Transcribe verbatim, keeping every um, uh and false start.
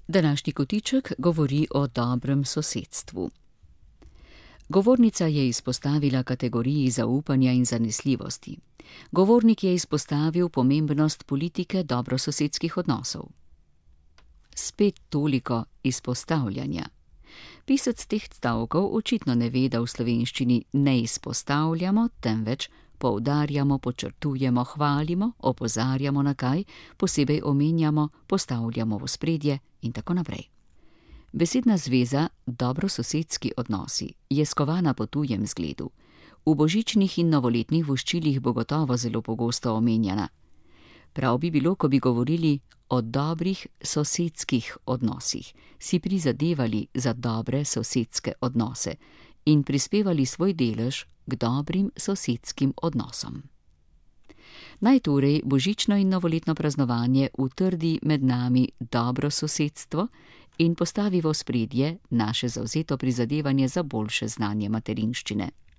Današnji kotiček govori o dobrem sosedstvu. Govornica je izpostavila kategoriji zaupanja in zanesljivosti. Govornik je izpostavil pomembnost politike dobrososedskih odnosov. Spet toliko izpostavljanja. Pisec teh stavkov očitno ne ve, da v slovenščini ne izpostavljamo, temveč poudarjamo, podčrtujemo, hvalimo, opozarjamo na kaj, posebej omenjamo, postavljamo v ospredje in tako naprej. Besedna zveza dobrososedski odnosi je skovana po tujem zgledu. V božičnih in novoletnih voščilih bo gotovo zelo pogosto omenjana. Prav bi bilo, ko bi govorili o dobrih sosedskih odnosih, si prizadevali za dobre sosedske odnose in prispevali svoj delež k dobrim sosedskim odnosom. Naj torej božično in novoletno praznovanje utrdi med nami dobro sosedstvo in postavi v ospredje naše zavzeto prizadevanje za boljše znanje materinščine.